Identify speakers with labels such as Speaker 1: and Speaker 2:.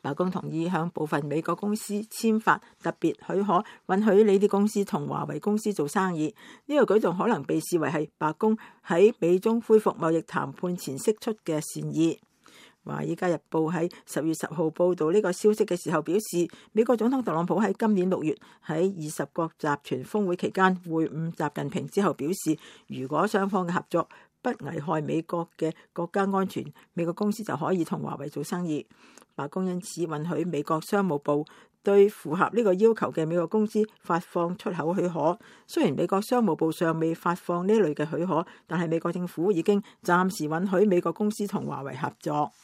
Speaker 1: 白宮同意向部分美國公司簽發特別許可，允許呢啲公司同華為公司做生意。呢個舉動可能被視為係白宮喺美中恢復貿易談判前釋出嘅善意。《華爾街日報》喺10月10號報導呢個消息嘅時候表示，美國總統特朗普喺今年6月喺20國集團峰會期間會晤習近平之後表示，如果雙方嘅合作不危害美國嘅國家安全，美國公司就可以同華為做生意。白宮因此允許美國商務部對符合呢個要求嘅美國公司發放出口許可。雖然美國商務部尚未發放呢類嘅許可，但係美國政府已經暫時允許美國公司同華為合作。